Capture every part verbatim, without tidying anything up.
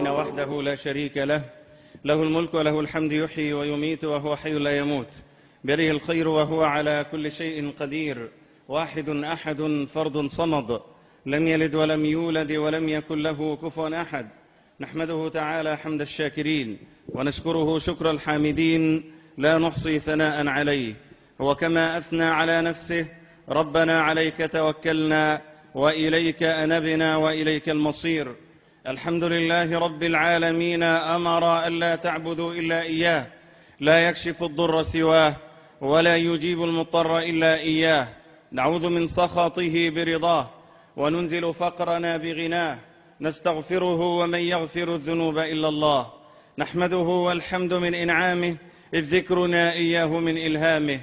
العالمين وحده لا شريك له، له الملك وله الحمد، يحيي ويميت وهو حي لا يموت، بيده الخير وهو على كل شيء قدير، واحد أحد فرد صمد، لم يلد ولم يولد ولم يكن له كفوا أحد. نحمده تعالى حمد الشاكرين ونشكره شكر الحامدين، لا نحصي ثناء عليه. هو كما أثنى على نفسه: ربنا عليك توكلنا وإليك أنبنا وإليك المصير. الحمد لله رب العالمين، أمر ألا تعبدوا إلا إياه، لا يكشف الضر سواه ولا يجيب المضطر إلا إياه. نعوذ من سخطه برضاه وننزل فقرنا بغناه، نستغفره ومن يغفر الذنوب إلا الله. نحمده والحمد من إنعامه، إذ ذكرنا إياه من إلهامه.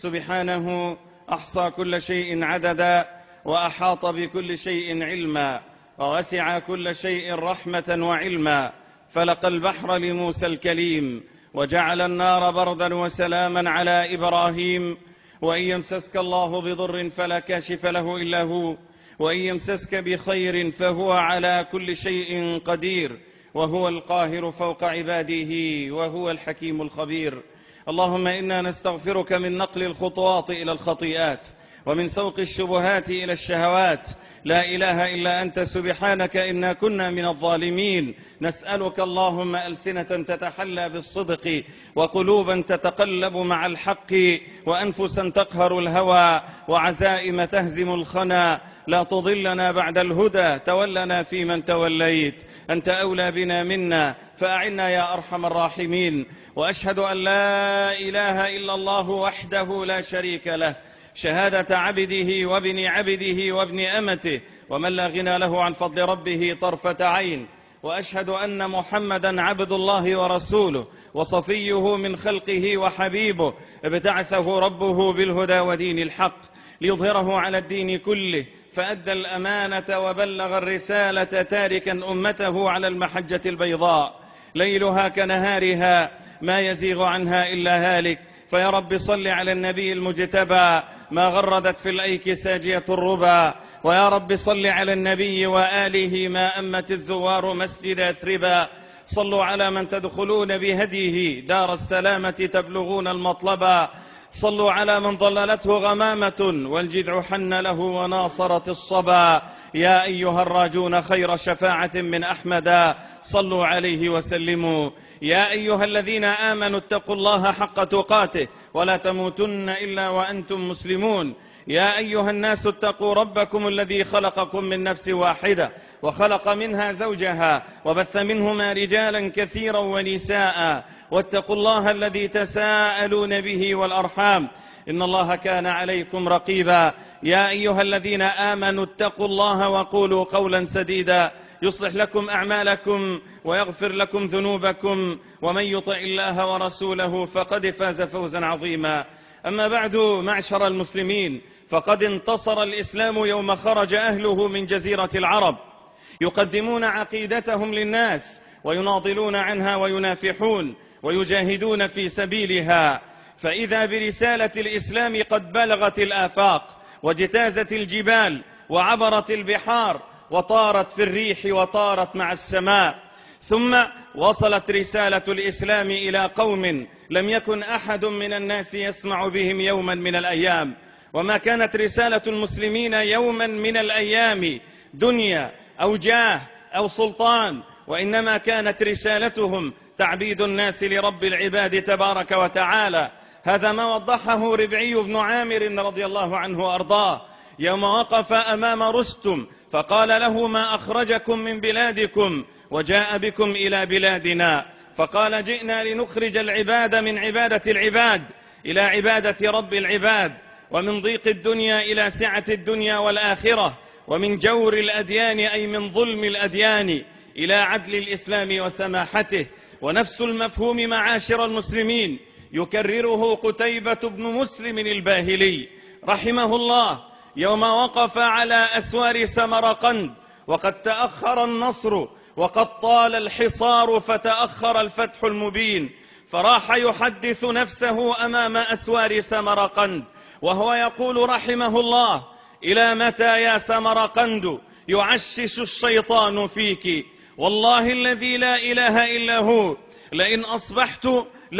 سبحانه أحصى كل شيء عددا، وأحاط بكل شيء علما، ووسع كل شيء رحمة وعلما. فلق البحر لموسى الكليم، وجعل النار بردا وسلاما على إبراهيم. وإن يمسسك الله بضر فلا كاشف له إلا هو، وإن يمسسك بخير فهو على كل شيء قدير، وهو القاهر فوق عباده، وهو الحكيم الخبير. اللهم إنا نستغفرك من نقل الخطوات إلى الخطيئات، ومن سوق الشبهات إلى الشهوات. لا إله إلا أنت سبحانك إنا كنا من الظالمين. نسألك اللهم ألسنة تتحلى بالصدق، وقلوبا تتقلب مع الحق، وأنفسا تقهر الهوى، وعزائم تهزم الخنا. لا تضلنا بعد الهدى، تولنا فيمن توليت، أنت أولى بنا منا، فأعنا يا أرحم الراحمين. وأشهد أن لا إله إلا الله وحده لا شريك له، شهادة عبده وابن عبده وابن أمته، ومن لا غنى له عن فضل ربه طرفة عين. وأشهد أن محمدا عبد الله ورسوله، وصفيه من خلقه وحبيبه، ابتعثه ربه بالهدى ودين الحق ليظهره على الدين كله، فأدى الأمانة وبلغ الرسالة، تاركا أمته على المحجة البيضاء ليلها كنهارها، ما يزيغ عنها إلا هالك. فيا رب صل على النبي المجتبى، ما غردت في الأيك ساجية الربا. ويا رب صل على النبي وآله، ما أمت الزوار مسجد أثربا. صلوا على من تدخلون بهديه دار السلامة، تبلغون المطلبا. صلوا على من ظللته غمامة، والجذع حن له وناصرت الصبا. يا أيها الراجون خير شفاعة من أحمدا، صلوا عليه وسلموا. يا أيها الذين آمنوا اتقوا الله حق تقاته، ولا تموتن إلا وأنتم مسلمون. يا أيها الناس اتقوا ربكم الذي خلقكم من نفس واحدة، وخلق منها زوجها، وبث منهما رجالا كثيرا ونساء. واتقوا الله الذي تساءلون به والأرحام، إن الله كان عليكم رقيبا. يا أيها الذين آمنوا اتقوا الله وقولوا قولا سديدا، يصلح لكم أعمالكم ويغفر لكم ذنوبكم، ومن يطع الله ورسوله فقد فاز فوزا عظيما. أما بعد، معشر المسلمين، فقد انتصر الإسلام يوم خرج أهله من جزيرة العرب، يقدمون عقيدتهم للناس، ويناضلون عنها وينافحون ويجاهدون في سبيلها. فإذا برسالة الإسلام قد بلغت الآفاق، واجتازت الجبال، وعبرت البحار، وطارت في الريح، وطارت مع السماء. ثم وصلت رسالة الإسلام إلى قوم لم يكن أحد من الناس يسمع بهم يوما من الأيام. وما كانت رسالة المسلمين يوما من الأيام دنيا أو جاه أو سلطان، وإنما كانت رسالتهم تعبيد الناس لرب العباد تبارك وتعالى. هذا ما وضحه ربعي بن عامر رضي الله عنه وأرضاه يوم وقف أمام رستم، فقال له: ما أخرجكم من بلادكم وجاء بكم إلى بلادنا؟ فقال: جئنا لنخرج العباد من عبادة العباد إلى عبادة رب العباد، ومن ضيق الدنيا إلى سعة الدنيا والآخرة، ومن جور الأديان أي من ظلم الأديان إلى عدل الإسلام وسماحته. ونفس المفهوم معاشر المسلمين يكرره قتيبة بن مسلم الباهلي رحمه الله يوم وقف على أسوار سمرقند، وقد تأخر النصر وقد طال الحصار، فتأخر الفتح المبين، فراح يحدث نفسه أمام أسوار سمرقند وهو يقول رحمه الله: إلى متى يا سمرقند يعشش الشيطان فيك، والله الذي لا إله إلا هو لئن أصبحت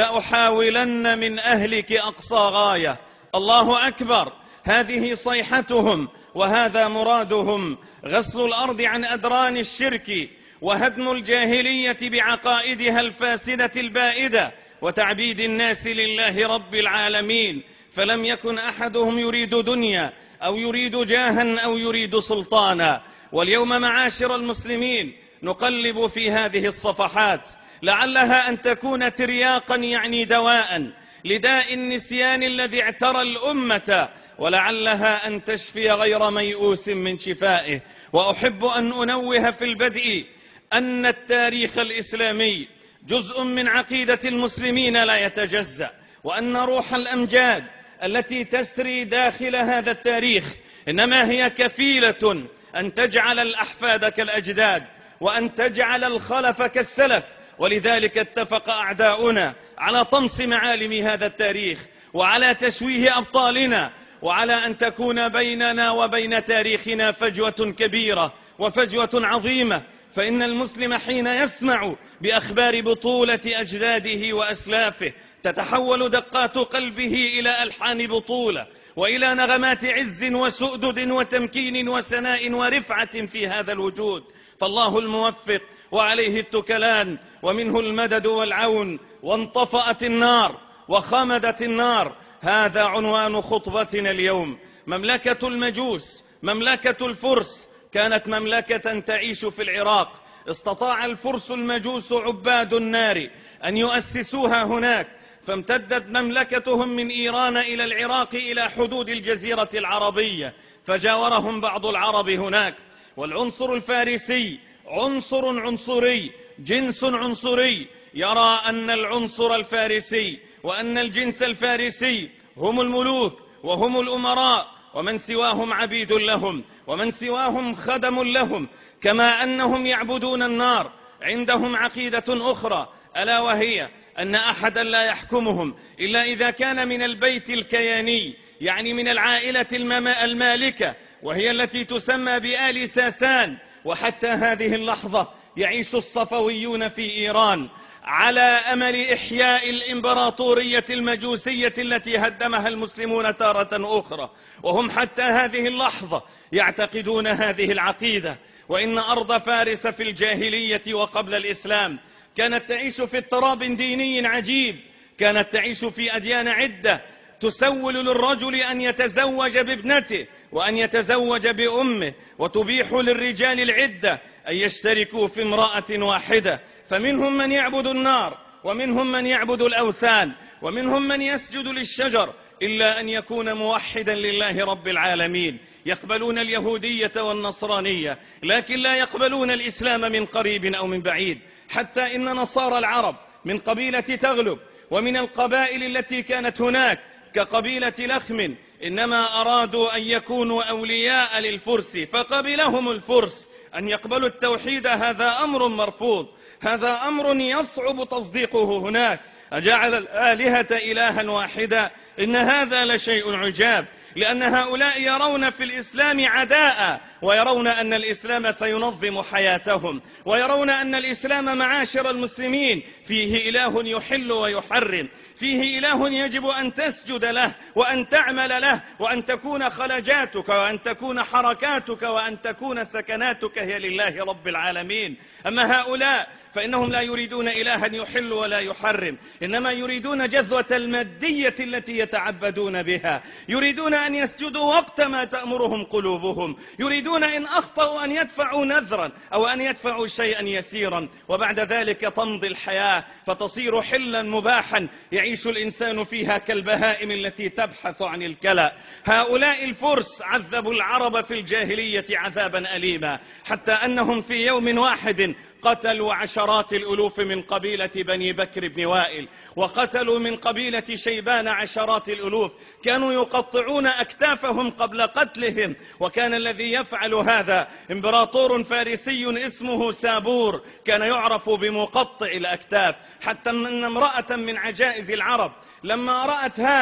لأحاولن من أهلك أقصى غاية. الله أكبر. هذه صيحتهم وهذا مرادهم، غسل الأرض عن أدران الشرك وهدم الجاهلية بعقائدها الفاسدة البائدة وتعبيد الناس لله رب العالمين. فلم يكن أحدهم يريد دنيا أو يريد جاها أو يريد سلطانا. واليوم معاشر المسلمين نقلب في هذه الصفحات لعلها أن تكون ترياقا يعني دواء لداء النسيان الذي اعترى الأمة، ولعلها أن تشفي غير ميؤوس من شفائه. وأحب أن أنوه في البدء أن التاريخ الإسلامي جزء من عقيدة المسلمين لا يتجزأ، وأن روح الأمجاد التي تسري داخل هذا التاريخ إنما هي كفيلة أن تجعل الأحفاد كالأجداد وأن تجعل الخلف كالسلف. ولذلك اتفق أعداؤنا على طمس معالم هذا التاريخ وعلى تشويه أبطالنا وعلى أن تكون بيننا وبين تاريخنا فجوة كبيرة وفجوة عظيمة. فإن المسلم حين يسمع بأخبار بطولة أجداده وأسلافه تتحول دقات قلبه إلى ألحان بطولة وإلى نغمات عز وسؤدد وتمكين وسناء ورفعة في هذا الوجود. فالله الموفق وعليه التكلان ومنه المدد والعون. وانطفأت النار وخمدت النار. هذا عنوان خطبتنا اليوم. مملكة المجوس، مملكة الفرس، كانت مملكة تعيش في العراق. استطاع الفرس المجوس عباد النار أن يؤسسوها هناك، فامتدت مملكتهم من إيران إلى العراق إلى حدود الجزيرة العربية، فجاورهم بعض العرب هناك. والعنصر الفارسي عنصر عنصري، جنس عنصري، يرى أن العنصر الفارسي وأن الجنس الفارسي هم الملوك وهم الأمراء، ومن سواهم عبيد لهم ومن سواهم خدم لهم. كما أنهم يعبدون النار، عندهم عقيدة أخرى ألا وهي أن أحدا لا يحكمهم إلا إذا كان من البيت الكياني، يعني من العائلة المالكة، وهي التي تسمى بآل ساسان. وحتى هذه اللحظة يعيش الصفويون في إيران على أمل إحياء الإمبراطورية المجوسية التي هدمها المسلمون تارة أخرى، وهم حتى هذه اللحظة يعتقدون هذه العقيدة. وإن أرض فارس في الجاهلية وقبل الإسلام كانت تعيش في اضطراب ديني عجيب، كانت تعيش في أديان عدة تسول للرجل أن يتزوج بابنته وأن يتزوج بأمه، وتبيح للرجال العدة أن يشتركوا في امرأة واحدة. فمنهم من يعبد النار ومنهم من يعبد الأوثان ومنهم من يسجد للشجر، إلا أن يكون موحدا لله رب العالمين. يقبلون اليهودية والنصرانية لكن لا يقبلون الإسلام من قريب أو من بعيد. حتى إن نصارى العرب من قبيلة تغلب ومن القبائل التي كانت هناك كقبيلة لخم إنما أرادوا أن يكونوا أولياء للفرس، فقبلهم الفرس. أن يقبلوا التوحيد هذا أمر مرفوض، هذا أمر يصعب تصديقه هناك. أجعل الآلهة إلها واحدا؟ إن هذا لشيء عجاب، لأن هؤلاء يرون في الإسلام عداء، ويرون أن الإسلام سينظم حياتهم، ويرون أن الإسلام معاشر المسلمين فيه إله يحل ويحرم، فيه إله يجب أن تسجد له وأن تعمل له وأن تكون خلجاتك وأن تكون حركاتك وأن تكون سكناتك هي لله رب العالمين. أما هؤلاء فإنهم لا يريدون إلها يحل ولا يحرم، إنما يريدون جذوة المادية التي يتعبدون بها، يريدون أن يسجدوا وقت ما تأمرهم قلوبهم، يريدون إن أخطأوا أن يدفعوا نذرا أو أن يدفعوا شيئا يسيرا، وبعد ذلك تمضي الحياة فتصير حلا مباحا يعيش الإنسان فيها كالبهائم التي تبحث عن الكلى. هؤلاء الفرس عذبوا العرب في الجاهلية عذابا أليما، حتى أنهم في يوم واحد قتلوا عشرات الألوف من قبيلة بني بكر بن وائل، وقتلوا من قبيلة شيبان عشرات الألوف، كانوا يقطعون أكتافهم قبل قتلهم. وكان الذي يفعل هذا إمبراطور فارسي اسمه سابور، كان يعرف بمقطع الأكتاف، حتى أن امرأة من عجائز العرب لما رأت هذا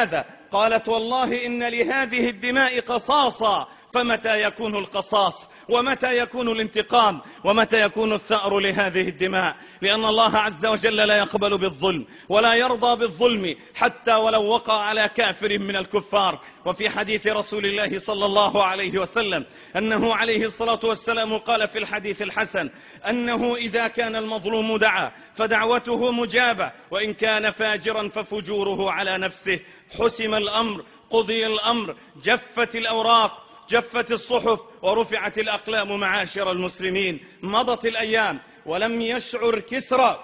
قالت والله إن لهذه الدماء قصاصا، فمتى يكون القصاص ومتى يكون الانتقام ومتى يكون الثأر لهذه الدماء؟ لأن الله عز وجل لا يقبل بالظلم ولا يرضى بالظلم حتى ولو وقع على كافر من الكفار. وفي حديث رسول الله صلى الله عليه وسلم أنه عليه الصلاة والسلام قال في الحديث الحسن أنه إذا كان المظلوم دعا فدعوته مجابة، وإن كان فاجرا ففجوره على نفسه. حسم الأمر، قضي الأمر، جفت الأوراق، جفت الصحف، ورفعت الأقلام. معاشر المسلمين، مضت الأيام ولم يشعر كسرى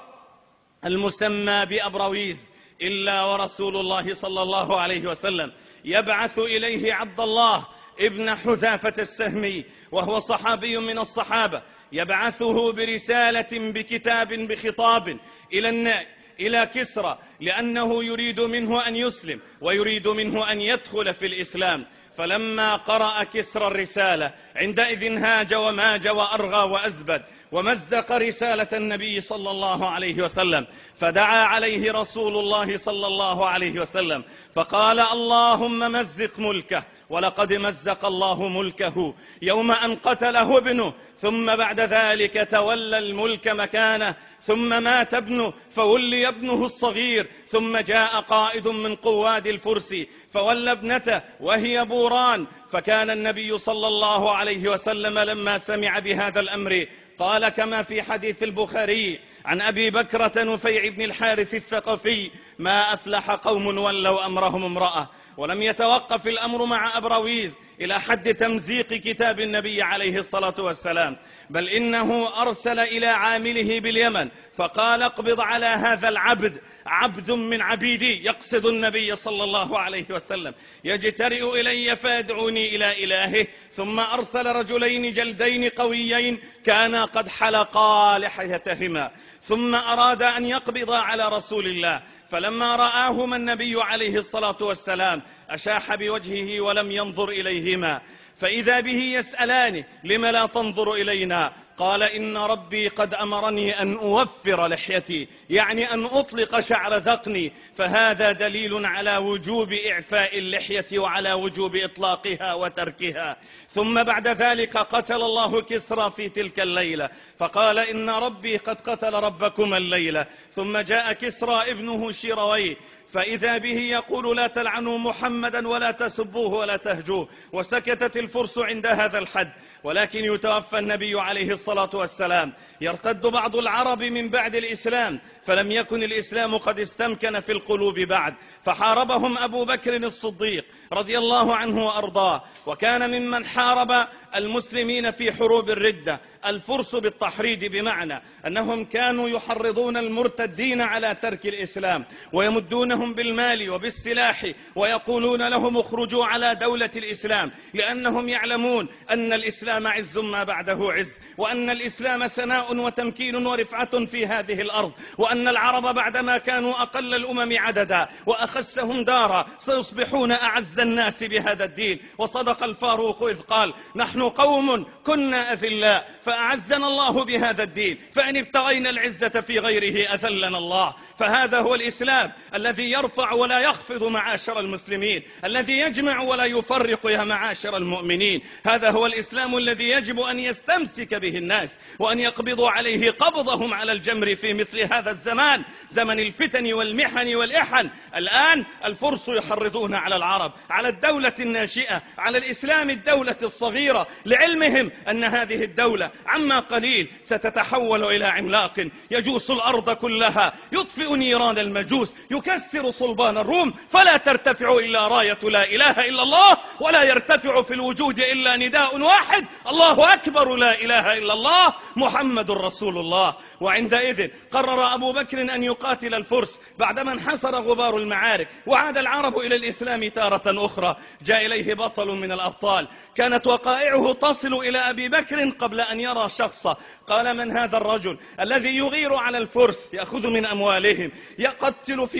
المسمى بأبرويز إلا ورسول الله صلى الله عليه وسلم يبعث إليه عبد الله ابن حذافة السهمي، وهو صحابي من الصحابة، يبعثه برسالة بكتاب بخطاب إلى النائب إلى كسرى، لأنه يريد منه أن يسلم ويريد منه أن يدخل في الإسلام. فلما قرأ كسرى الرسالة عندئذ هاج وماج وأرغى وأزبد، ومزق رسالة النبي صلى الله عليه وسلم، فدعا عليه رسول الله صلى الله عليه وسلم فقال اللهم مزق ملكه. ولقد مزق الله ملكه يوم أن قتله ابنه، ثم بعد ذلك تولى الملك مكانه، ثم مات ابنه فولي ابنه الصغير، ثم جاء قائد من قواد الفرس فولى ابنته وهي بوران. فكان النبي صلى الله عليه وسلم لما سمع بهذا الأمر قال كما في حديث البخاري عن أبي بكرة نفيع بن الحارث الثقفي: ما أفلح قوم ولوا أمرهم امرأة. ولم يتوقف الأمر مع أبرويز إلى حد تمزيق كتاب النبي عليه الصلاة والسلام، بل إنه أرسل إلى عامله باليمن فقال اقبض على هذا العبد، عبد من عبيدي، يقصد النبي صلى الله عليه وسلم، يجترئ إلي فيدعوني إلى إلهه. ثم أرسل رجلين جلدين قويين كانا قد حلقا لحيتهما، ثم أراد أن يقبض على رسول الله، فلما رآهما النبي عليه الصلاة والسلام أشاح بوجهه ولم ينظر إليهما، فإذا به يسألانه: لم لا تنظر إلينا؟ قال: إن ربي قد أمرني أن أوفر لحيتي، يعني أن أطلق شعر ذقني، فهذا دليل على وجوب إعفاء اللحية وعلى وجوب إطلاقها وتركها. ثم بعد ذلك قتل الله كسرى في تلك الليلة، فقال: إن ربي قد قتل ربكم الليلة. ثم جاء كسرى ابنه شيرويه، فإذا به يقول: لا تلعنوا محمدا ولا تسبوه ولا تهجوه. وسكتت الفرس عند هذا الحد، ولكن يتوفى النبي عليه الصلاة والسلام، يرتد بعض العرب من بعد الإسلام، فلم يكن الإسلام قد استمكن في القلوب بعد، فحاربهم أبو بكر الصديق رضي الله عنه وأرضاه، وكان ممن حارب المسلمين في حروب الردة. الفرس بالتحريض، بمعنى أنهم كانوا يحرضون المرتدين على ترك الإسلام ويمدونهم بالمال وبالسلاح، ويقولون لهم اخرجوا على دولة الإسلام، لأنهم يعلمون أن الإسلام عز ما بعده عز، وأن الإسلام سناء وتمكين ورفعة في هذه الأرض، وأن العرب بعدما كانوا أقل الأمم عددا وأخسهم دارا سيصبحون أعز الناس بهذا الدين. وصدق الفاروق إذ قال: نحن قوم كنا أذلاء فأعزنا الله بهذا الدين، فإن ابتغينا العزة في غيره أذلنا الله. فهذا هو الإسلام الذي يرفع ولا يخفض معاشر المسلمين، الذي يجمع ولا يفرق يا معاشر المؤمنين. هذا هو الإسلام الذي يجب أن يستمسك به الناس، وأن يقبضوا عليه قبضهم على الجمر في مثل هذا الزمان، زمن الفتن والمحن والإحن. الآن الفرس يحرضون على العرب، على الدولة الناشئة، على الإسلام الدولة الصغيرة، لعلمهم أن هذه الدولة عما قليل ستتحول إلى عملاق يجوس الأرض كلها، يطفئ نيران المجوس، يكسر صلبان الروم، فلا ترتفع إلا راية لا إله إلا الله، ولا يرتفع في الوجود إلا نداء واحد: الله أكبر، لا إله إلا الله، محمد رسول الله. وعندئذ قرر أبو بكر أن يقاتل الفرس بعدما انحسر غبار المعارك وعاد العرب إلى الإسلام تارة أخرى. جاء إليه بطل من الأبطال كانت وقائعه تصل إلى أبي بكر قبل أن يرى شخصه. قال: من هذا الرجل الذي يغير على الفرس، يأخذ من أموالهم، يقتل في رجال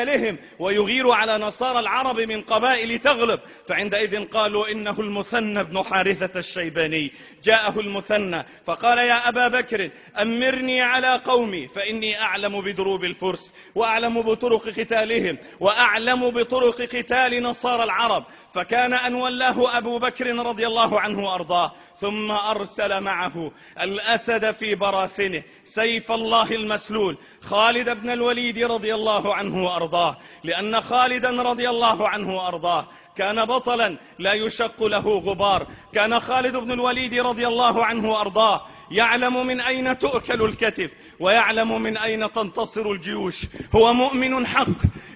قتالهم ويغير على نصارى العرب من قبائل تغلب. فعندئذ قالوا إنه المثنى بن حارثة الشيباني. جاءه المثنى فقال يا أبا بكر أمرني على قومي فإني أعلم بدروب الفرس وأعلم بطرق قتالهم وأعلم بطرق قتال نصارى العرب. فكان أن ولاه أبو بكر رضي الله عنه وأرضاه، ثم أرسل معه الأسد في براثنه سيف الله المسلول خالد بن الوليد رضي الله عنه وأرضاه، لأن خالدا رضي الله عنه وأرضاه كان بطلا لا يشق له غبار. كان خالد بن الوليد رضي الله عنه وأرضاه يعلم من أين تؤكل الكتف ويعلم من أين تنتصر الجيوش. هو مؤمن حق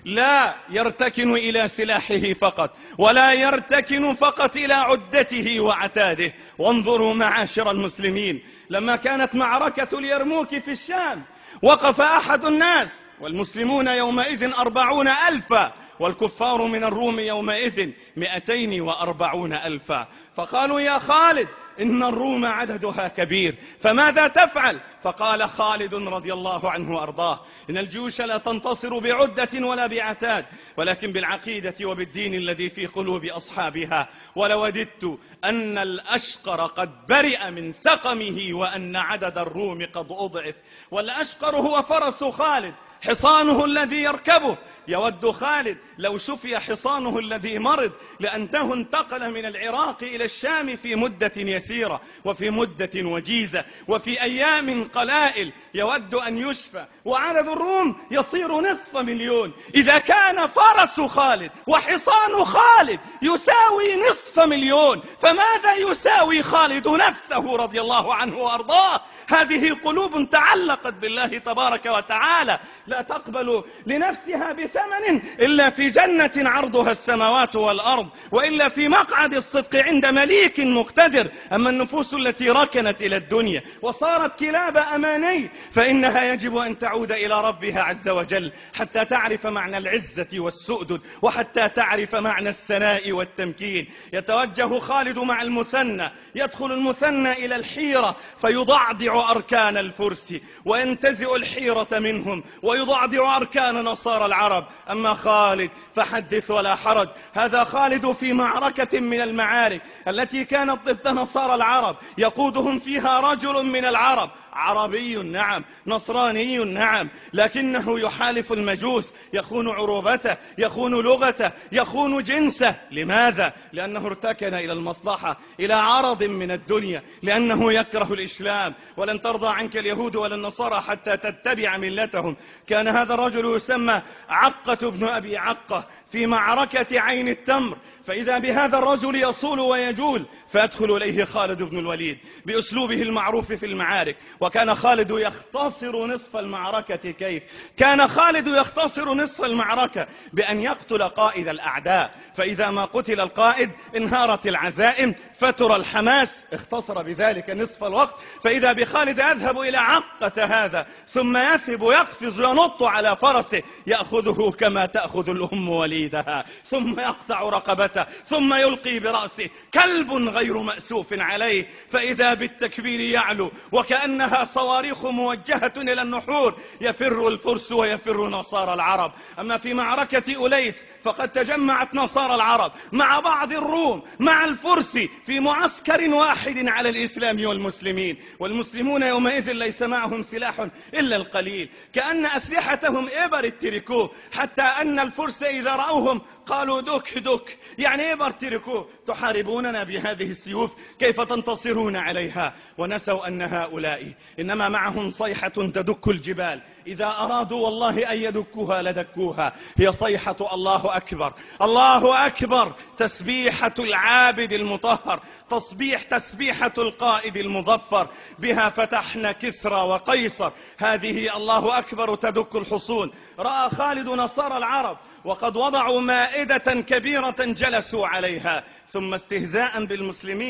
لا يرتكن إلى سلاحه فقط، ولا يرتكن فقط إلى عدته وعتاده. وانظروا معاشر المسلمين، لما كانت معركة اليرموك في الشام وقف أحد الناس والمسلمون يومئذ أربعون ألفا والكفار من الروم يومئذ مئتين وأربعون ألفا، فقالوا يا خالد إن الروم عددها كبير فماذا تفعل؟ فقال خالد رضي الله عنه وأرضاه إن الجيوش لا تنتصر بعدة ولا بعتاد، ولكن بالعقيدة وبالدين الذي في قلوب أصحابها. ولوددت أن الأشقر قد برئ من سقمه وأن عدد الروم قد أضعف. والأشقر هو فرس خالد، حصانه الذي يركبه. يود خالد لو شفي حصانه الذي مرض، لأنه انتقل من العراق إلى الشام في مدة يسيرة وفي مدة وجيزة وفي أيام قلائل، يود أن يشفى. وعدد الروم يصير نصف مليون. إذا كان فرس خالد وحصان خالد يساوي نصف مليون، فماذا يساوي خالد نفسه رضي الله عنه وأرضاه؟ هذه قلوب تعلقت بالله تبارك وتعالى لا تقبل لنفسها بثمن إلا في جنة عرضها السماوات والأرض، وإلا في مقعد الصدق عند مليك مقتدر. أما النفوس التي ركنت إلى الدنيا وصارت كلاب أماني فإنها يجب أن تعود إلى ربها عز وجل حتى تعرف معنى العزة والسؤدد، وحتى تعرف معنى السناء والتمكين. يتوجه خالد مع المثنى، يدخل المثنى إلى الحيرة فيضعضع أركان الفرس وينتزع الحيرة منهم ويضعضع أركان نصارى العرب. أما خالد فحدث ولا حرج، هذا خالد في معركة من المعارك التي كانت ضد نصارى العرب يقودهم فيها رجل من العرب، عربي نعم، نصراني نعم، لكنه يحالف المجوس، يخون عروبته، يخون لغته، يخون جنسه. لماذا؟ لأنه ارتكن إلى المصلحة، إلى عرض من الدنيا، لأنه يكره الإسلام. ولن ترضى عنك اليهود ولا النصارى حتى تتبع ملتهم. كان هذا الرجل يسمى عقة بن أبي عقة في معركة عين التمر، فإذا بهذا الرجل يصول ويجول، فيدخل إليه خالد بن الوليد بأسلوبه المعروف في المعارك. وكان خالد يختصر نصف المعركة. كيف؟ كان خالد يختصر نصف المعركة بأن يقتل قائد الأعداء، فإذا ما قتل القائد انهارت العزائم، فتر الحماس، اختصر بذلك نصف الوقت. فإذا بخالد يذهب إلى عقة هذا ثم يثب يقفز ينط على فرسه، يأخذه كما تأخذ الأم وليدها، ثم يقطع رقبته، ثم يلقي برأسه كلب غير مأسوف عليه. فإذا بالتكبير يعلو وكأنها صواريخ موجهة إلى النحور، يفر الفرس ويفر نصارى العرب. أما في معركة أليس فقد تجمعت نصارى العرب مع بعض الروم مع الفرس في معسكر واحد على الإسلام والمسلمين، والمسلمون يومئذ ليس معهم سلاح إلا القليل، كأن أسلحتهم إبر التركوه، حتى أن الفرس إذا رأوهم قالوا دك دك، يعني إبر تركوه، تحاربوننا بهذه السيوف، كيف تنتصرون عليها؟ ونسوا أن هؤلاء إنما معهم صيحة تدك الجبال، إذا أرادوا والله أن يدكوها لدكوها. هي صيحة الله أكبر، الله أكبر، تسبيحة العابد المطهر، تصبيح تسبيحة القائد المظفر، بها فتحنا كسرى وقيصر. هذه الله أكبر تدك الحصون. رأى خالد نصارى العرب وقد وضعوا مائدة كبيرة جلسوا عليها، ثم استهزاء بالمسلمين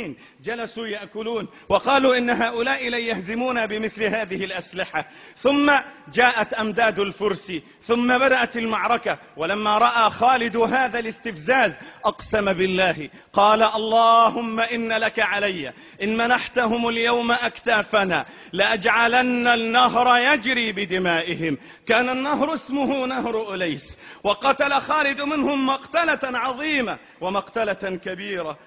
جلسوا يأكلون وقالوا إن هؤلاء لن يهزمونا بمثل هذه الأسلحة. ثم جاءت أمداد الفرس، ثم بدأت المعركة. ولما رأى خالد هذا الاستفزاز أقسم بالله، قال اللهم إن لك علي إن منحتهم اليوم أكتافنا لأجعلن النهر يجري بدمائهم. كان النهر اسمه نهر أليس، وقتل خالد منهم مقتلة عظيمة ومقتلة كبيرة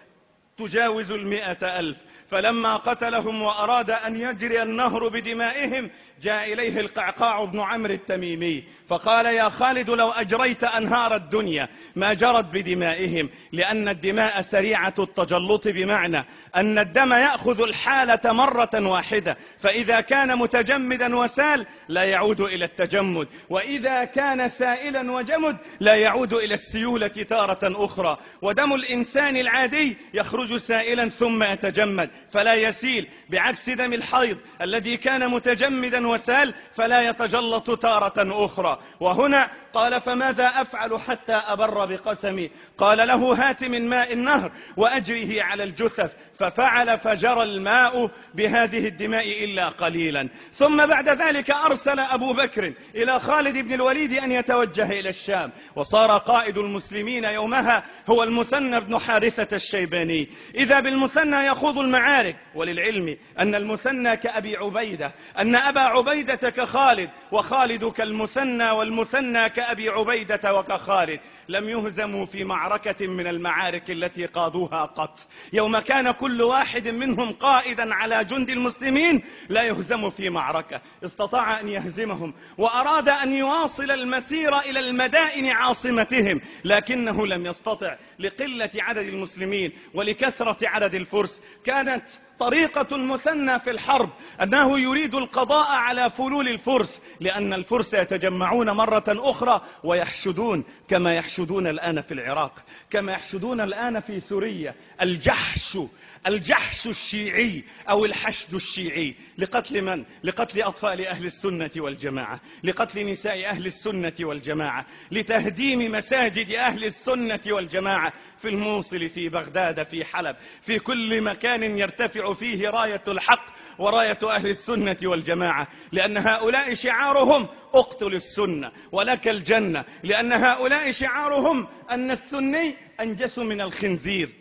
تجاوز المئة ألف. فلما قتلهم وأراد أن يجري النهر بدمائهم جاء إليه القعقاع بن عمرو التميمي فقال يا خالد لو أجريت أنهار الدنيا ما جرت بدمائهم، لأن الدماء سريعة التجلط، بمعنى أن الدم يأخذ الحالة مرة واحدة، فإذا كان متجمدا وسال لا يعود إلى التجمد، وإذا كان سائلا وجمد لا يعود إلى السيولة تارة أخرى. ودم الإنسان العادي يخرج سائلا ثم يتجمد فلا يسيل، بعكس دم الحيض الذي كان متجمدا وسال فلا يتجلط تارة أخرى. وهنا قال فماذا أفعل حتى أبر بقسمي؟ قال له هات من ماء النهر وأجره على الجثث، ففعل فجرى الماء بهذه الدماء إلا قليلا. ثم بعد ذلك أرسل أبو بكر إلى خالد بن الوليد أن يتوجه إلى الشام، وصار قائد المسلمين يومها هو المثنى بن حارثة الشيباني. إذا بالمثنى يخوض المعارك، وللعلم أن المثنى كأبي عبيدة، أن أبا عبيدة كخالد، وخالد كالمثنى، والمثنى كأبي عبيدة وكخالد. لم يهزموا في معركة من المعارك التي قادوها قط. يوم كان كل واحد منهم قائدا على جند المسلمين لا يهزم في معركة. استطاع أن يهزمهم وأراد أن يواصل المسير إلى المدائن عاصمتهم، لكنه لم يستطع لقلة عدد المسلمين ولكثرة عدد الفرس. كانت طريقة المثنى في الحرب أنه يريد القضاء على فلول الفرس، لأن الفرس يتجمعون مرة أخرى ويحشدون كما يحشدون الآن في العراق، كما يحشدون الآن في سوريا. الجحش الجحش الشيعي أو الحشد الشيعي لقتل من؟ لقتل أطفال أهل السنة والجماعة، لقتل نساء أهل السنة والجماعة، لتهديم مساجد أهل السنة والجماعة في الموصل، في بغداد، في حلب، في كل مكان يرتفع فيه راية الحق وراية أهل السنة والجماعة، لأن هؤلاء شعارهم اقتل السنة ولك الجنة، لأن هؤلاء شعارهم أن السني أنجس من الخنزير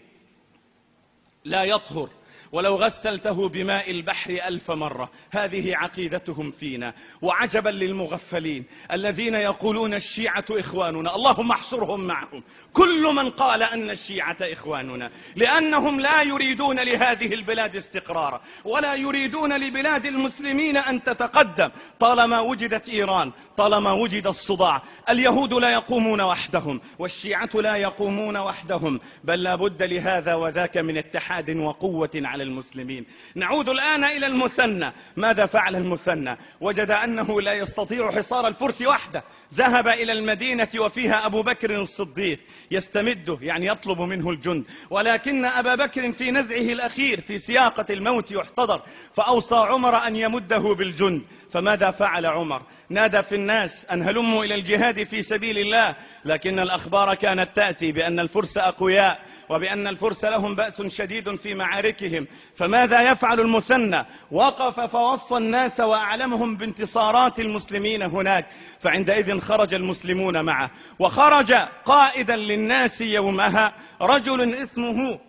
لا يطهر ولو غسلته بماء البحر ألف مرة. هذه عقيدتهم فينا. وعجبا للمغفلين الذين يقولون الشيعة إخواننا، اللهم احشرهم معهم، كل من قال أن الشيعة إخواننا، لأنهم لا يريدون لهذه البلاد استقرارا، ولا يريدون لبلاد المسلمين أن تتقدم. طالما وجدت إيران، طالما وجد الصداع، اليهود لا يقومون وحدهم والشيعة لا يقومون وحدهم، بل لا بد لهذا وذاك من اتحاد وقوة على المسلمين. نعود الآن إلى المثنى. ماذا فعل المثنى؟ وجد أنه لا يستطيع حصار الفرس وحده، ذهب إلى المدينة وفيها أبو بكر الصديق يستمده، يعني يطلب منه الجند، ولكن أبا بكر في نزعه الأخير في سياقة الموت يحتضر، فأوصى عمر أن يمده بالجند. فماذا فعل عمر؟ نادى في الناس أن هلموا إلى الجهاد في سبيل الله، لكن الأخبار كانت تأتي بأن الفرس أقوياء وبأن الفرس لهم بأس شديد في معاركهم. فماذا يفعل المثنى؟ وقف فوصى الناس وأعلمهم بانتصارات المسلمين هناك. فعندئذ خرج المسلمون معه، وخرج قائدا للناس يومها رجل اسمه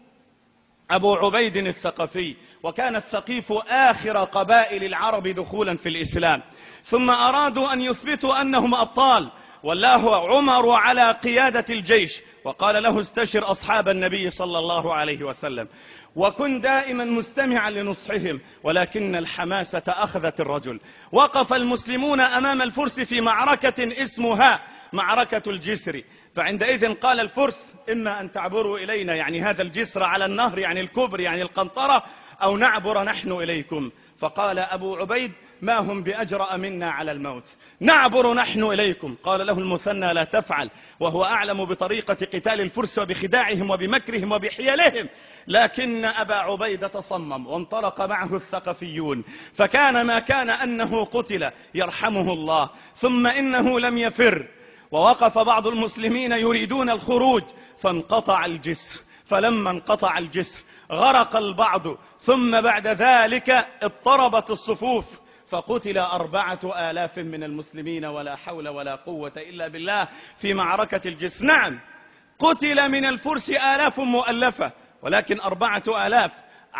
أبو عبيد الثقفي، وكان الثقيف آخر قبائل العرب دخولا في الإسلام. ثم أرادوا أن يثبتوا أنهم أبطال، والله عمر على قيادة الجيش، وقال له استشر أصحاب النبي صلى الله عليه وسلم وكن دائما مستمعا لنصحهم. ولكن الحماسة أخذت الرجل. وقف المسلمون أمام الفرس في معركة اسمها معركة الجسر. فعندئذ قال الفرس إما أن تعبروا إلينا، يعني هذا الجسر على النهر، يعني الكبر، يعني القنطرة، أو نعبر نحن إليكم. فقال أبو عبيد ما هم بأجرأ منا على الموت، نعبر نحن إليكم. قال له المثنى لا تفعل، وهو أعلم بطريقة قتال الفرس وبخداعهم وبمكرهم وبحيلهم. لكن أبا عبيدة صمم، وانطلق معه الثقفيون، فكان ما كان أنه قتل يرحمه الله، ثم إنه لم يفر. ووقف بعض المسلمين يريدون الخروج، فانقطع الجسر، فلما انقطع الجسر غرق البعض، ثم بعد ذلك اضطربت الصفوف فقتل أربعة آلاف من المسلمين ولا حول ولا قوة إلا بالله في معركة الجسر. نعم، قتل من الفرس آلاف مؤلفة، ولكن أربعة آلاف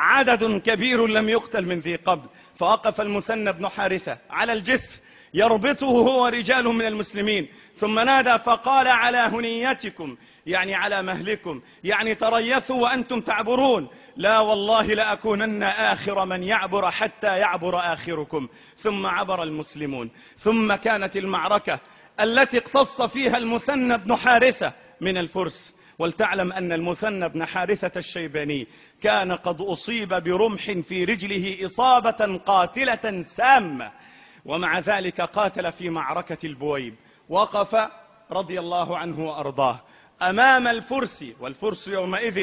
عدد كبير لم يقتل من ذي قبل. فوقف المثنى بن حارثة على الجسر يربطه هو رجال من المسلمين، ثم نادى فقال: على هنيتكم، يعني على مهلكم، يعني تريثوا وأنتم تعبرون، لا والله لأكونن آخر من يعبر حتى يعبر آخركم. ثم عبر المسلمون، ثم كانت المعركة التي اقتص فيها المثنى بن حارثة من الفرس. ولتعلم أن المثنى بن حارثة الشيباني كان قد أصيب برمح في رجله إصابة قاتلة سامة، ومع ذلك قاتل في معركة البويب. وقف رضي الله عنه وأرضاه أمام الفرس، والفرس يومئذ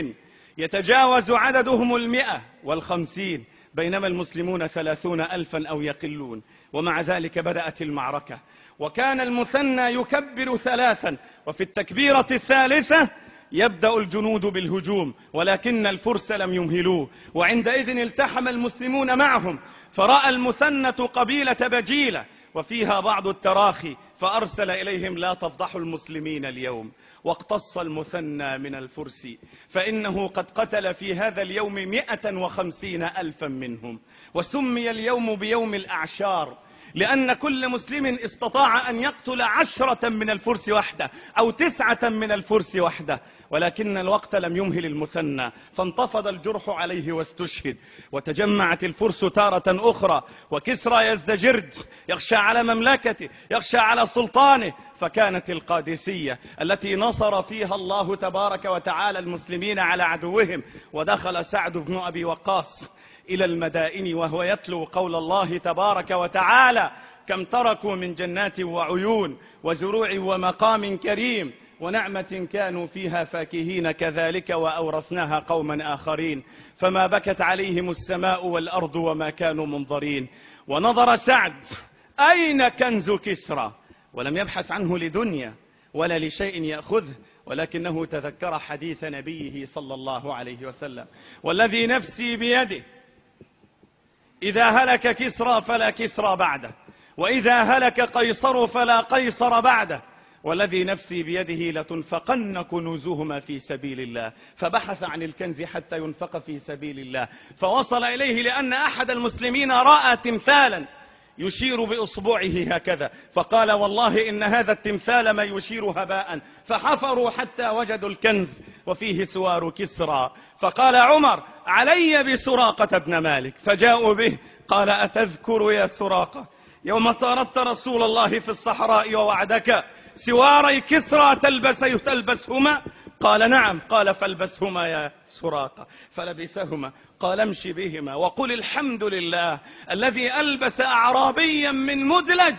يتجاوز عددهم المئة والخمسين، بينما المسلمون ثلاثون ألفا أو يقلون. ومع ذلك بدأت المعركة، وكان المثنى يكبر ثلاثا، وفي التكبيرة الثالثة يبدأ الجنود بالهجوم، ولكن الفرس لم يمهلوه. وعندئذ التحم المسلمون معهم، فرأى المثنى قبيلة بجيلة وفيها بعض التراخي، فأرسل إليهم: لا تفضحوا المسلمين اليوم. واقتص المثنى من الفرس، فإنه قد قتل في هذا اليوم مئة وخمسين ألفا منهم. وسمي اليوم بيوم الأعشار، لأن كل مسلم استطاع أن يقتل عشرة من الفرس وحده أو تسعة من الفرس وحده، ولكن الوقت لم يمهل المثنى، فانتفض الجرح عليه واستشهد. وتجمعت الفرس تارة أخرى، وكسرى يزدجرد يخشى على مملكته، يخشى على سلطانه. فكانت القادسية التي نصر فيها الله تبارك وتعالى المسلمين على عدوهم. ودخل سعد بن أبي وقاص إلى المدائن وهو يتلو قول الله تبارك وتعالى: كم تركوا من جنات وعيون وزروع ومقام كريم ونعمة كانوا فيها فاكهين كذلك وأورثناها قوما آخرين فما بكت عليهم السماء والأرض وما كانوا منظرين. ونظر سعد أين كنز كسرى، ولم يبحث عنه لدنيا ولا لشيء يأخذه، ولكنه تذكر حديث نبيه صلى الله عليه وسلم: والذي نفسي بيده إذا هلك كسرى فلا كسرى بعده، وإذا هلك قيصر فلا قيصر بعده، والذي نفسي بيده لتنفقن كنوزهما في سبيل الله. فبحث عن الكنز حتى ينفق في سبيل الله، فوصل إليه لأن أحد المسلمين رأى تمثالا يشير بإصبعه هكذا، فقال: والله إن هذا التمثال ما يشير هباء. فحفروا حتى وجدوا الكنز وفيه سوار كسرى. فقال عمر: علي بسراقة بن مالك. فجاءوا به، قال: أتذكر يا سراقة يوم طاردت رسول الله في الصحراء ووعدك سواري كسرى تلبس تلبسهما؟ قال: نعم. قال: فالبسهما يا سراقة. فلبسهما. قال: امشي بهما وقل الحمد لله الذي ألبس أعرابيا من مدلج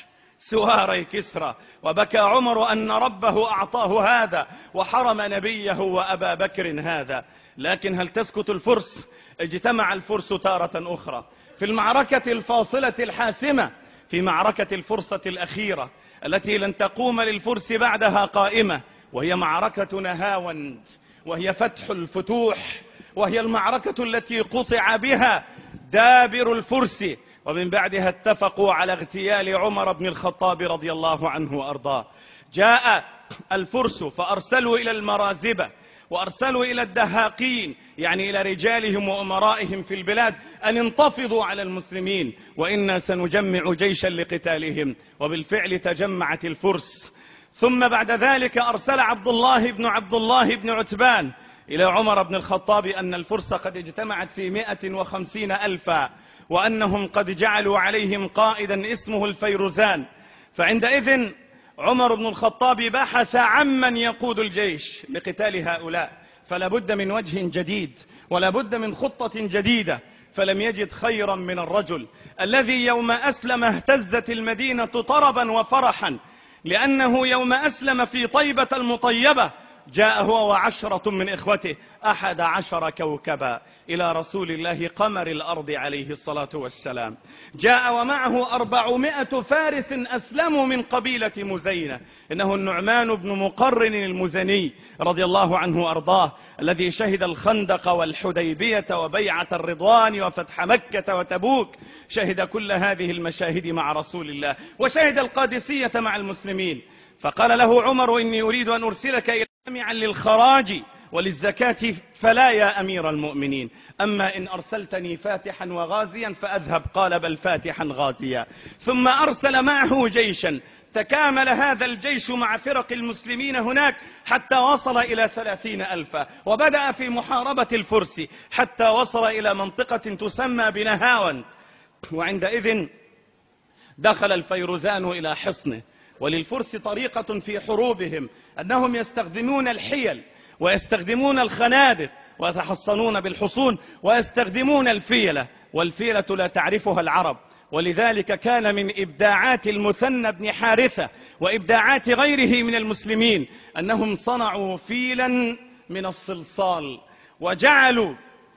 سواري كسرى. وبكى عمر أن ربه أعطاه هذا وحرم نبيه وأبا بكر هذا. لكن هل تسكت الفرس؟ اجتمع الفرس تارة أخرى في المعركة الفاصلة الحاسمة، في معركة الفرصة الأخيرة التي لن تقوم للفرس بعدها قائمة، وهي معركة نهاوند، وهي فتح الفتوح، وهي المعركة التي قطع بها دابر الفرس. ومن بعدها اتفقوا على اغتيال عمر بن الخطاب رضي الله عنه وأرضاه. جاء الفرس فأرسلوا إلى المرازبة وأرسلوا إلى الدهاقين، يعني إلى رجالهم وأمرائهم في البلاد، أن انتفضوا على المسلمين وإنا سنجمع جيشا لقتالهم. وبالفعل تجمعت الفرس. ثم بعد ذلك أرسل عبد الله بن عبد الله بن عتبان إلى عمر بن الخطاب أن الفرس قد اجتمعت في مئة وخمسين ألفا، وأنهم قد جعلوا عليهم قائدا اسمه الفيروزان. فعندئذ عمر بن الخطاب بحث عمن يقود الجيش لقتال هؤلاء، فلا بد من وجه جديد ولا بد من خطة جديدة. فلم يجد خيرا من الرجل الذي يوم أسلم اهتزت المدينة طربا وفرحا، لأنه يوم أسلم في طيبة المطيبة جاء هو وعشرة من إخوته أحد عشر كوكبا إلى رسول الله قمر الأرض عليه الصلاة والسلام. جاء ومعه أربعمائة فارس أسلموا من قبيلة مزينة. إنه النعمان بن مقرن المزني رضي الله عنه وأرضاه، الذي شهد الخندق والحديبية وبيعة الرضوان وفتح مكة وتبوك، شهد كل هذه المشاهد مع رسول الله، وشهد القادسية مع المسلمين. فقال له عمر: إني أريد أن أرسلك إلى جامعا للخراج وللزكاة فلا يا أمير المؤمنين، أما إن أرسلتني فاتحا وغازيا فأذهب. قال: بل فاتحا غازيا. ثم أرسل معه جيشا، تكامل هذا الجيش مع فرق المسلمين هناك حتى وصل إلى ثلاثين ألفا، وبدأ في محاربة الفرس حتى وصل إلى منطقة تسمى بنهاون. وعندئذ دخل الفيروزان إلى حصنه. وللفرس طريقة في حروبهم أنهم يستخدمون الحيل ويستخدمون الخنادق ويتحصنون بالحصون ويستخدمون الفيلة، والفيلة لا تعرفها العرب. ولذلك كان من إبداعات المثنى بن حارثة وإبداعات غيره من المسلمين أنهم صنعوا فيلا من الصلصال، وجعلوا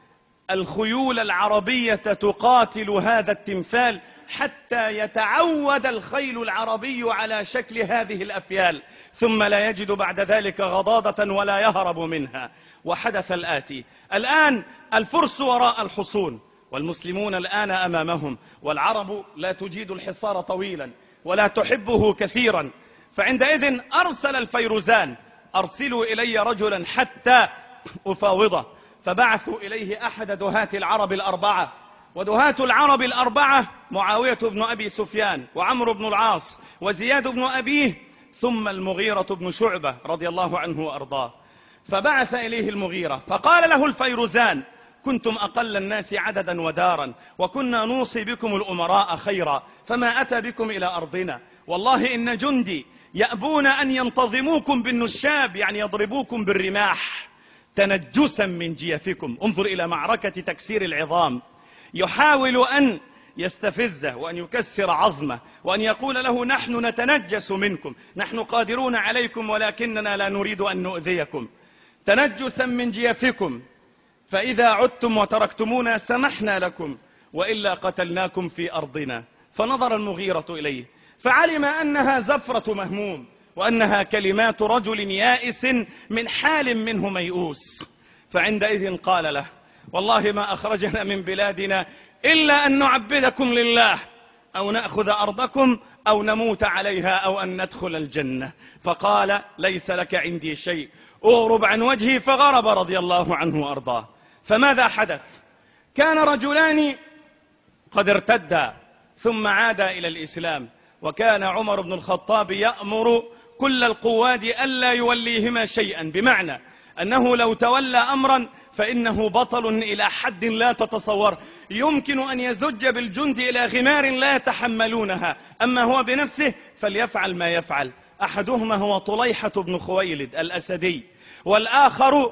الخيول العربية تقاتل هذا التمثال حتى يتعود الخيل العربي على شكل هذه الأفيال، ثم لا يجد بعد ذلك غضاضة ولا يهرب منها. وحدث الآتي: الآن الفرس وراء الحصون والمسلمون الآن أمامهم، والعرب لا تجيد الحصار طويلا ولا تحبه كثيرا. فعندئذ أرسل الفيروزان: أرسلوا إلي رجلا حتى أفاوضه. فبعثوا إليه أحد دهاة العرب الأربعة. ودهاة العرب الأربعة معاوية بن أبي سفيان وعمرو بن العاص وزياد بن أبيه ثم المغيرة بن شعبة رضي الله عنه وأرضاه. فبعث إليه المغيرة فقال له الفيروزان: كنتم أقل الناس عددا ودارا، وكنا نوصي بكم الأمراء خيرا، فما أتى بكم إلى أرضنا. والله إن جندي يأبون أن ينتظموكم بالنشاب، يعني يضربوكم بالرماح تنجسا من جيفكم. انظر إلى معركة تكسير العظام. يحاول أن يستفزه وأن يكسر عظمه وأن يقول له: نحن نتنجس منكم، نحن قادرون عليكم ولكننا لا نريد أن نؤذيكم، تنجسا من جيفكم، فإذا عدتم وتركتمونا سمحنا لكم، وإلا قتلناكم في أرضنا. فنظر المغيرة إليه فعلم أنها زفرة مهموم، وأنها كلمات رجل يائس من حال منه ميؤوس. فعندئذ قال له: والله ما أخرجنا من بلادنا إلا أن نعبدكم لله، أو نأخذ أرضكم، أو نموت عليها، أو أن ندخل الجنة. فقال: ليس لك عندي شيء، أغرب عن وجهي. فغرب رضي الله عنه وأرضاه. فماذا حدث؟ كان رجلان قد ارتدا ثم عادا إلى الإسلام، وكان عمر بن الخطاب يأمر كل القواد ألا يوليهما شيئا، بمعنى أنه لو تولى أمرا فإنه بطل إلى حد لا تتصور، يمكن أن يزج بالجند إلى غمار لا يتحملونها، أما هو بنفسه فليفعل ما يفعل. أحدهما هو طليحة بن خويلد الأسدي، والآخر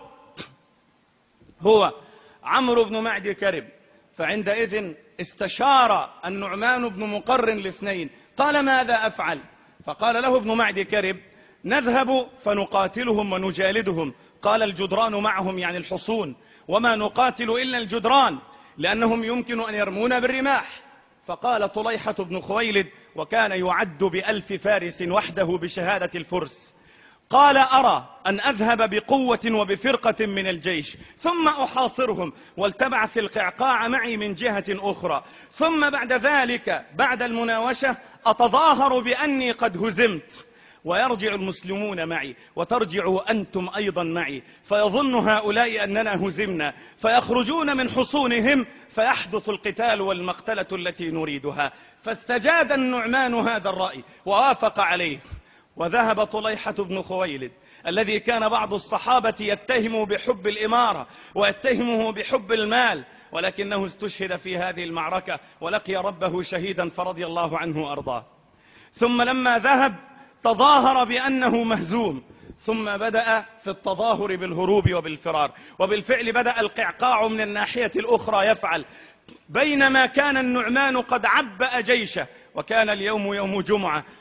هو عمرو بن معد كرب. فعندئذ استشار النعمان بن مقرن الاثنين، قال: ماذا أفعل؟ فقال له ابن معد كرب: نذهب فنقاتلهم ونجالدهم. قال: الجدران معهم، يعني الحصون، وما نقاتل إلا الجدران لأنهم يمكن أن يرمون بالرماح. فقال طليحة بن خويلد، وكان يعد بألف فارس وحده بشهادة الفرس، قال: أرى أن أذهب بقوة وبفرقة من الجيش ثم أحاصرهم، ولتبعث القعقاع معي من جهة أخرى، ثم بعد ذلك بعد المناوشة أتظاهر بأني قد هزمت، ويرجع المسلمون معي وترجعوا أنتم أيضا معي، فيظن هؤلاء أننا هزمنا، فيخرجون من حصونهم فيحدث القتال والمقتلة التي نريدها. فاستجاد النعمان هذا الرأي ووافق عليه. وذهب طليحة بن خويلد الذي كان بعض الصحابة يتهمه بحب الإمارة ويتهمه بحب المال، ولكنه استشهد في هذه المعركة ولقي ربه شهيدا فرضي الله عنه وأرضاه. ثم لما ذهب تظاهر بأنه مهزوم، ثم بدأ في التظاهر بالهروب وبالفرار، وبالفعل بدأ القعقاع من الناحية الأخرى يفعل. بينما كان النعمان قد عبأ جيشه، وكان اليوم يوم جمعة،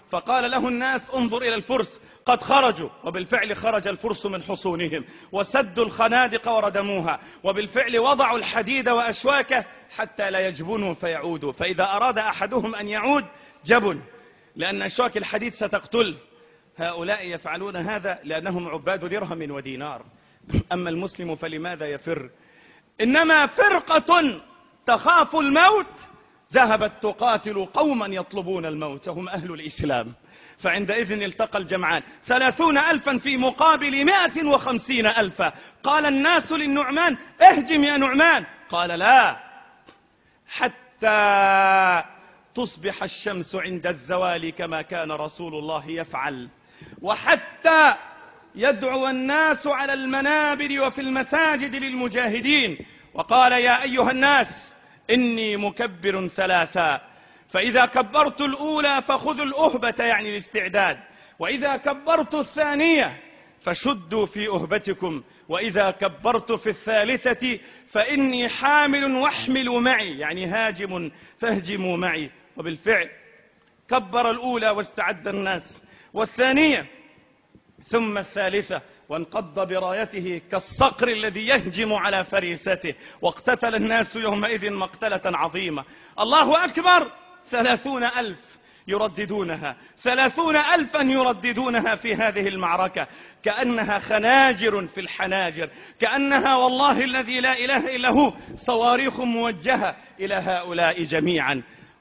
فقال له الناس انظر إلى الفرس قد خرجوا، وبالفعل خرج الفرس من حصونهم وسدوا الخنادق وردموها، وبالفعل وضعوا الحديد وأشواكه حتى لا يجبنوا فيعودوا، فإذا أراد أحدهم أن يعود جبن، لأن أشواك الحديد ستقتل. هؤلاء يفعلون هذا لأنهم عباد درهم ودينار. أما المسلم فلماذا يفر؟ إنما فرقة تخاف الموت ذهبت تقاتل قوما يطلبون الموت، هم أهل الإسلام، فعندئذ التقى الجمعان، ثلاثون ألفا في مقابل مائة وخمسين ألفا. قال الناس للنعمان اهجم يا نعمان، قال لا حتى تصبح الشمس عند الزوال كما كان رسول الله يفعل، وحتى يدعو الناس على المنابر وفي المساجد للمجاهدين. وقال يا أيها الناس إني مكبر ثلاثا، فإذا كبرت الأولى فخذوا الأهبة يعني الاستعداد، وإذا كبرت الثانية فشدوا في أهبتكم، وإذا كبرت في الثالثة فإني حامل واحملوا معي يعني هاجم فاهجموا معي. وبالفعل كبر الأولى واستعد الناس، والثانية ثم الثالثة، وانقض برايته كالصقر الذي يهجم على فريسته، واقتتل الناس يومئذ مقتلة عظيمة. الله أكبر، ثلاثون ألف يرددونها، ثلاثون ألفا يرددونها في هذه المعركة، كأنها خناجر في الحناجر، كأنها والله الذي لا إله إلا هو صواريخ موجهة إلى هؤلاء جميعا.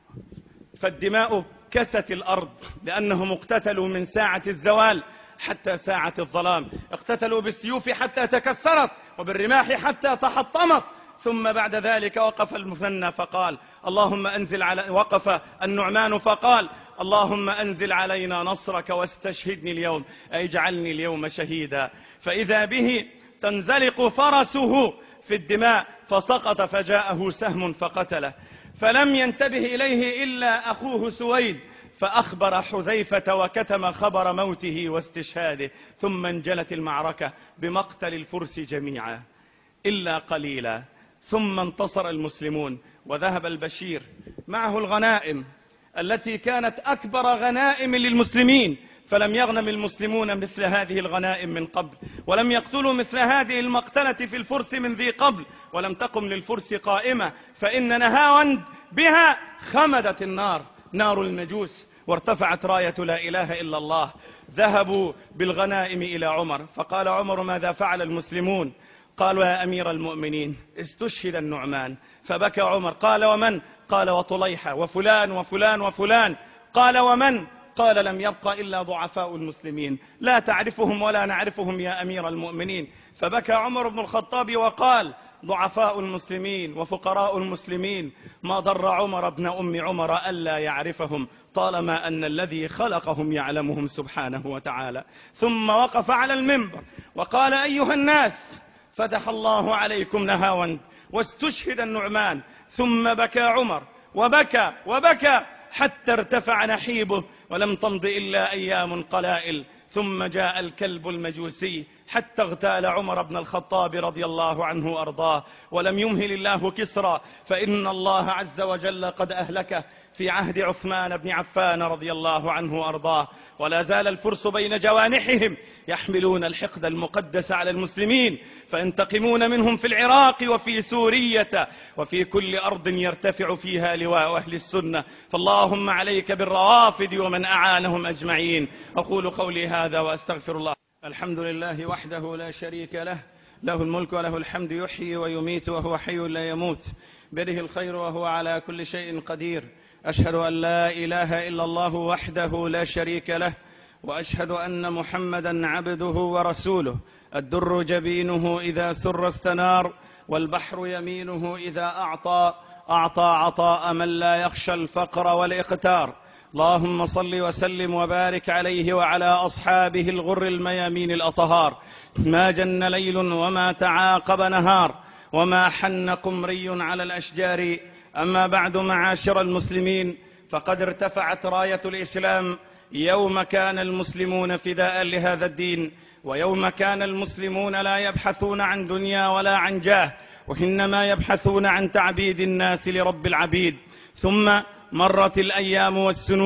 فالدماء كست الأرض لأنهم اقتتلوا من ساعة الزوال حتى ساعة الظلام، اقتتلوا بالسيوف حتى تكسرت وبالرماح حتى تحطمت. ثم بعد ذلك وقف المثنى فقال اللهم أنزل على وقف النعمان فقال اللهم أنزل علينا نصرك واستشهدني اليوم، أي اجعلني اليوم شهيدا. فإذا به تنزلق فرسه في الدماء فسقط، فجاءه سهم فقتله، فلم ينتبه إليه إلا أخوه سويد، فأخبر حذيفة وكتم خبر موته واستشهاده. ثم انجلت المعركة بمقتل الفرس جميعا إلا قليلا. ثم انتصر المسلمون، وذهب البشير معه الغنائم التي كانت أكبر غنائم للمسلمين، فلم يغنم المسلمون مثل هذه الغنائم من قبل، ولم يقتلوا مثل هذه المقتلة في الفرس من ذي قبل، ولم تقم للفرس قائمة، فإن نهاوند بها خمدت النار، نار المجوس، وارتفعت راية لا إله إلا الله. ذهبوا بالغنائم إلى عمر، فقال عمر ماذا فعل المسلمون؟ قالوا يا أمير المؤمنين استشهد النعمان. فبكى عمر، قال ومن؟ قال وطليحة وفلان وفلان وفلان. قال ومن؟ قال لم يبق إلا ضعفاء المسلمين، لا تعرفهم ولا نعرفهم يا أمير المؤمنين. فبكى عمر بن الخطاب وقال ضعفاء المسلمين وفقراء المسلمين، ما ضر عمر بن أم عمر ألا يعرفهم طالما أن الذي خلقهم يعلمهم سبحانه وتعالى. ثم وقف على المنبر وقال أيها الناس فتح الله عليكم نهاوند واستشهد النعمان. ثم بكى عمر وبكى وبكى حتى ارتفع نحيبه، ولم تمض إلا أيام قلائل، ثم جاء الكلب المجوسي حتى اغتال عمر بن الخطاب رضي الله عنه وأرضاه، ولم يمهل الله كسرى، فإن الله عز وجل قد أهلكه في عهد عثمان بن عفان رضي الله عنه وأرضاه. ولا زال الفرس بين جوانحهم يحملون الحقد المقدس على المسلمين، فينتقمون منهم في العراق وفي سورية وفي كل أرض يرتفع فيها لواء أهل السنة. فاللهم عليك بالروافد ومن أعانهم أجمعين. أقول قولي هذا وأستغفر الله. الحمد لله وحده لا شريك له، له الملك وله الحمد، يحيي ويميت وهو حي لا يموت، بيده الخير وهو على كل شيء قدير. أشهد أن لا إله إلا الله وحده لا شريك له، وأشهد أن محمدا عبده ورسوله. الدر جبينه إذا سر استنار، والبحر يمينه إذا أعطى أعطى عطاء من لا يخشى الفقر والإقتار. اللهم صل وسلم وبارك عليه وعلى أصحابه الغر الميامين الأطهار. ما جن ليل وما تعاقب نهار، وما حن قمري على الأشجار. أما بعد، معاشر المسلمين، فقد ارتفعت راية الإسلام يوم كان المسلمون فداء لهذا الدين، ويوم كان المسلمون لا يبحثون عن دنيا ولا عن جاه، وإنما يبحثون عن تعبيد الناس لرب العبيد. ثم مرت الأيام والسنون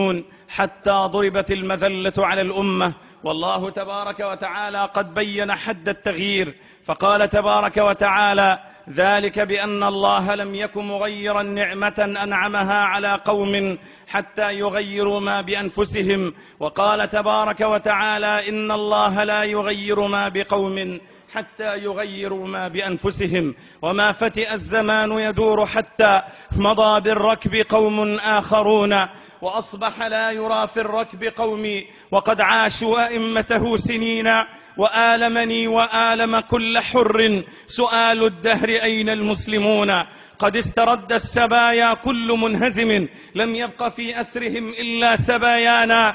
حتى ضربت المذلة على الأمة. والله تبارك وتعالى قد بين حد التغيير، فقال تبارك وتعالى: ذلك بأن الله لم يكن مغيرا نعمة أنعمها على قوم حتى يغيروا ما بأنفسهم. وقال تبارك وتعالى: إن الله لا يغير ما بقوم حتى يغيروا ما بأنفسهم. وما فتئ الزمان يدور حتى مضى بالركب قوم آخرون، وأصبح لا يرى في الركب قومي وقد عاشوا أئمته سنين. وآلمني وآلم كل حر سؤال الدهر أين المسلمون. قد استرد السبايا كل منهزم، لم يبق في أسرهم إلا سبايانا.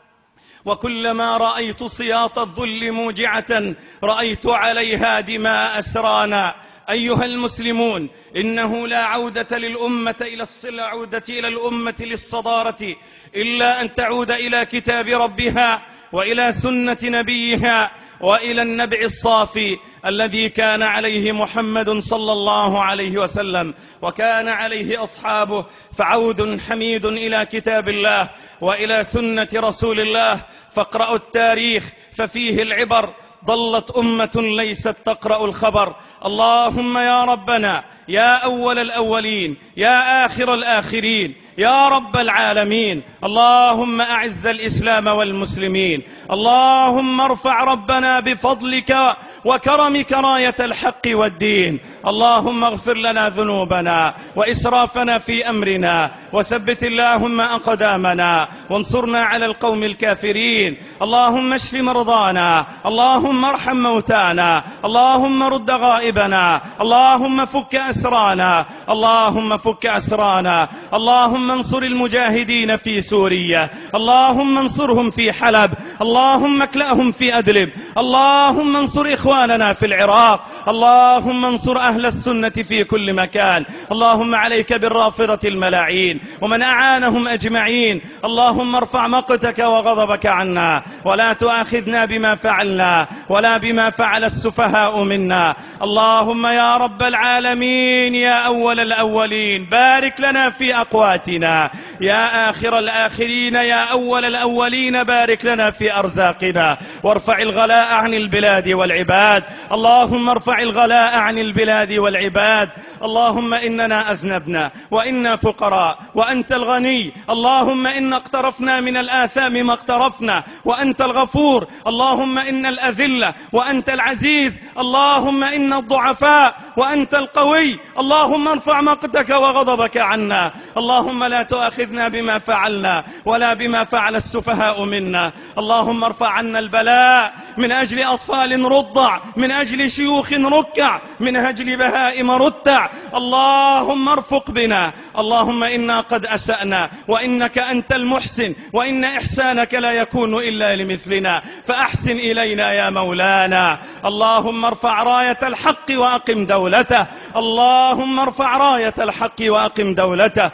وكلما رأيت سياط الذل موجعة رأيت عليها دماء أسرانا. أيها المسلمون، إنه لا عودة للأمة إلى الصلة عودة إلى الأمة للصدارة إلا أن تعود إلى كتاب ربها وإلى سنة نبيها وإلى النبع الصافي الذي كان عليه محمد صلى الله عليه وسلم وكان عليه أصحابه. فعود حميد إلى كتاب الله وإلى سنة رسول الله. فاقرأوا التاريخ ففيه العبر. ضلت أمة ليست تقرأ الخبر. اللهم يا ربنا يا أول الأولين يا آخر الآخرين يا رب العالمين، اللهم أعز الإسلام والمسلمين. اللهم ارفع ربنا بفضلك وكرمك راية الحق والدين. اللهم اغفر لنا ذنوبنا وإسرافنا في أمرنا، وثبت اللهم أقدامنا وانصرنا على القوم الكافرين. اللهم اشف مرضانا، اللهم ارحم موتانا، اللهم رد غائبنا، اللهم فك أسرانا، اللهم فك أسرانا. اللهم انصر المجاهدين في سوريا، اللهم انصرهم في حلب، اللهم اكلأهم في أدلب، اللهم انصر إخواننا في العراق، اللهم انصر أهل السنة في كل مكان. اللهم عليك بالرافضة الملاعين ومن أعانهم أجمعين. اللهم ارفع مقتك وغضبك عنا، ولا تؤاخذنا بما فعلنا ولا بما فعل السفهاء منا. اللهم يا رب العالمين يا أول الأولين بارك لنا في أقواتنا، يا آخر الآخرين يا أول الأولين بارك لنا في أرزاقنا، وارفع الغلاء عن البلاد والعباد. اللهم ارفع الغلاء عن البلاد والعباد. اللهم إننا أذنبنا وإنا فقراء وأنت الغني. اللهم إنا اقترفنا من الآثام ما اقترفنا وأنت الغفور. اللهم إن الأذلة وأنت العزيز. اللهم إن الضعفاء وأنت القوي. اللهم ارفع مقتك وغضبك عنا. اللهم لا تؤاخذنا بما فعلنا ولا بما فعل السفهاء منا. اللهم ارفع عنا البلاء من أجل أطفال رضع، من أجل شيوخ ركع، من أجل بهائم رتع. اللهم ارفق بنا. اللهم إنا قد أسأنا وإنك أنت المحسن، وإن إحسانك لا يكون إلا لمثلنا، فأحسن إلينا يا مولانا. اللهم ارفع راية الحق وأقم دولته. اللهم ارفع راية الحق وأقم دولته.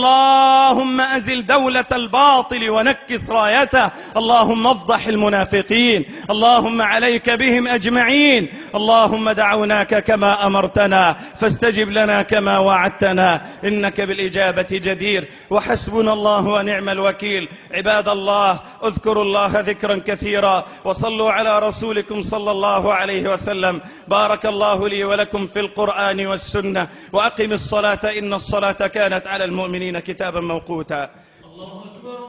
اللهم أزل دولة الباطل ونكس رايته. اللهم افضح المنافقين. اللهم عليك بهم أجمعين. اللهم دعوناك كما أمرتنا فاستجب لنا كما وعدتنا، إنك بالإجابة جدير. وحسبنا الله ونعم الوكيل. عباد الله، اذكروا الله ذكرا كثيرا وصلوا على رسولكم صلى الله عليه وسلم. بارك الله لي ولكم في القرآن والسنة. وأقم الصلاة إن الصلاة كانت على المؤمنين كتابا موقوتا.